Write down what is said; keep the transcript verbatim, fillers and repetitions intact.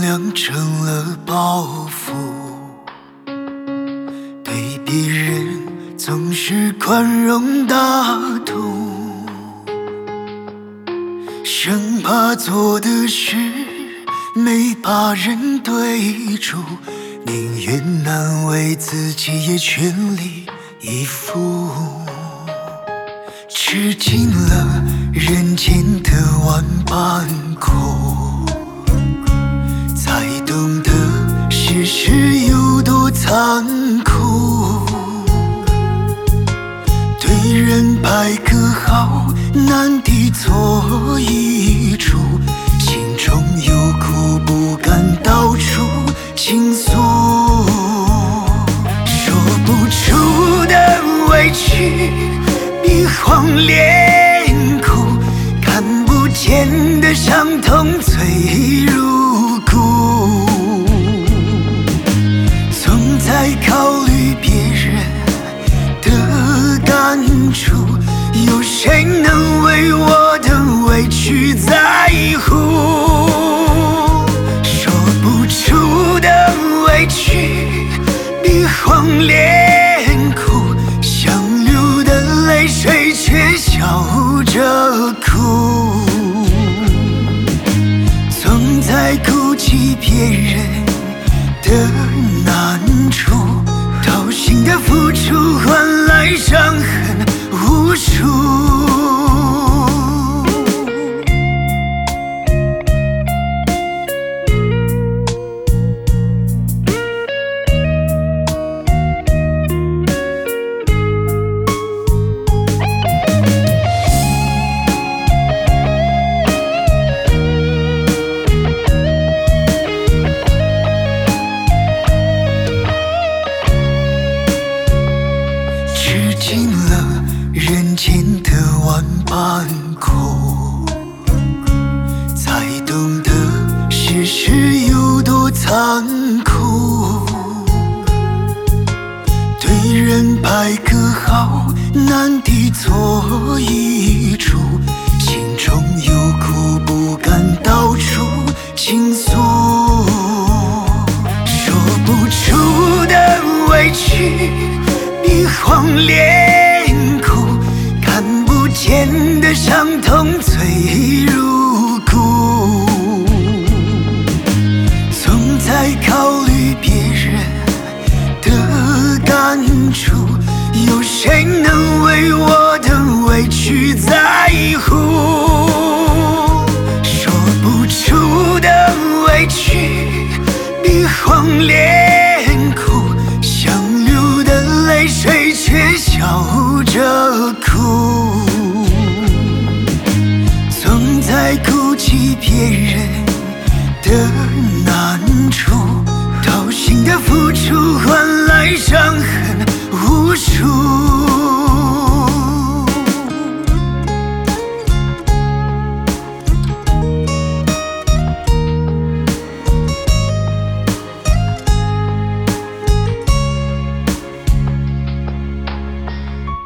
量成了包袱，对别人总是宽容大度，生怕做的事没把人对住，宁愿难为自己也全力以赴，吃尽了人间的万般苦，才懂得世事有多残酷。对人拍个好，难抵错一出，心中有苦不敢到处倾诉，说不出的委屈比黄连苦，看不见的伤痛最入骨，总在考虑别人的感触，有谁能为我的委屈在乎？说不出的委屈比黄连苦，想流的泪水却笑着哭，总在顾及别人的难处，掏心的付出换来伤痕无数。吃尽了人间的万般苦，才懂得世事有多残酷。对人拍个好，难抵错一出，心中有苦不敢到处倾诉，说不出的委屈比黄连苦，看不见的伤痛最入骨，总在考虑别人的感触，有谁能为我的委屈在乎？说不出的委屈比黄连苦，想流的泪水却笑着哭，总在顾及别人的难处，掏心的付出换来伤痕无数。